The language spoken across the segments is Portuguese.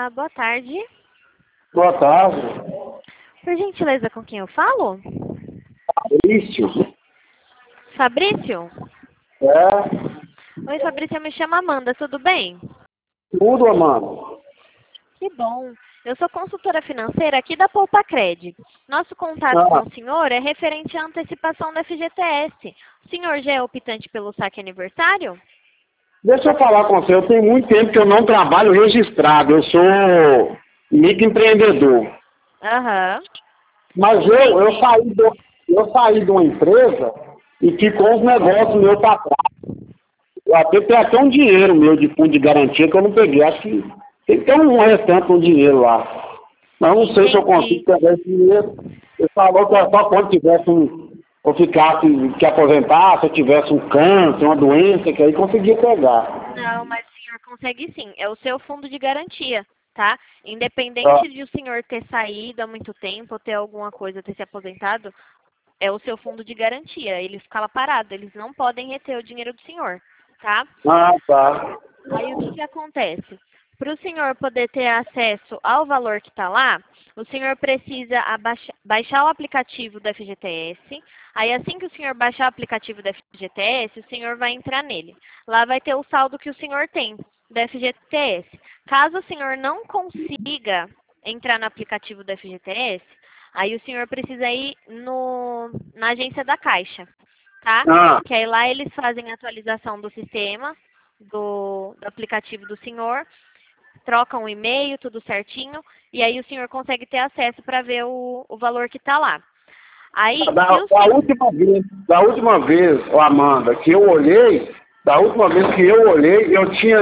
Olá, boa tarde. Boa tarde. Por gentileza, com quem eu falo? Fabrício. Fabrício? É, Oi, Fabrício, eu me chamo Amanda, tudo bem? tudo, Amanda. Que bom. Eu sou consultora financeira aqui da Poupa-Cred. Nosso contato com o senhor é referente à antecipação da FGTS. O senhor já é optante pelo saque aniversário? Deixa eu falar com você, eu tenho muito tempo que eu não trabalho registrado, eu sou microempreendedor. Aham. Mas eu saí de uma empresa e ficou uns negócios meus para trás. Eu até tenho até um dinheiro meu de fundo de garantia que eu não peguei, acho que tem que ter um restante um dinheiro lá. Mas eu não sei se eu consigo pegar esse dinheiro. Ele falou que era só quando tivesse ou ficasse, que aposentar, se eu tivesse um câncer, uma doença, que aí conseguia pegar. Não, mas o senhor consegue sim. É o seu fundo de garantia, tá? Ah, Independente de o senhor ter saído há muito tempo, ou ter alguma coisa, ter se aposentado, é o seu fundo de garantia. Ele fica lá parado, eles não podem reter o dinheiro do senhor, tá? tá. Aí o que que acontece? Para o senhor poder ter acesso ao valor que está lá, o senhor precisa baixar o aplicativo do FGTS. Aí assim que o senhor baixar o aplicativo do FGTS, o senhor vai entrar nele. Lá vai ter o saldo que o senhor tem do FGTS. Caso o senhor não consiga entrar no aplicativo do FGTS, aí o senhor precisa ir na agência da Caixa, tá? Ah, Que aí lá eles fazem a atualização do sistema, do aplicativo do senhor, trocam o e-mail, tudo certinho, e aí o senhor consegue ter acesso para ver o valor que está lá. Aí, se o senhor... da última vez, ô Amanda, que eu olhei, da última vez que eu olhei, eu tinha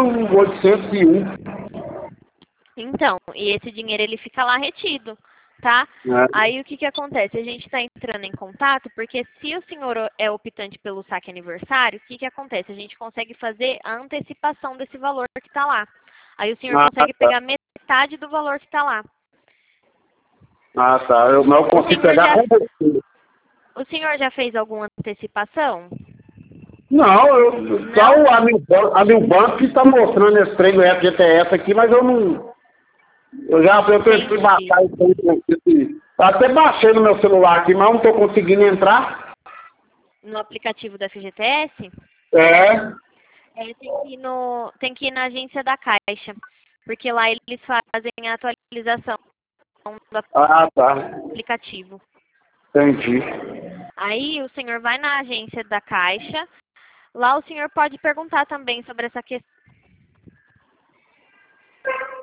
1.801. Então, e esse dinheiro ele fica lá retido, tá? Né? Aí o que que acontece? A gente está entrando em contato porque se o senhor é optante pelo saque aniversário, o que que acontece? A gente consegue fazer a antecipação desse valor que está lá. Aí o senhor Ah, consegue tá. pegar metade do valor que está lá. Ah, tá. Eu não O consigo senhor pegar já, com você. o senhor já fez alguma antecipação? Não, só Não? a Milbank que está mostrando esse trem do FGTS aqui, mas eu não. Eu tentei Entendi. baixar isso aí. Até baixei no meu celular aqui, mas não estou conseguindo entrar. No aplicativo da FGTS? É. Tem que ir na agência da Caixa, porque lá eles fazem a atualização do Ah, tá. aplicativo. Entendi. Aí o senhor vai na agência da Caixa, lá o senhor pode perguntar também sobre essa questão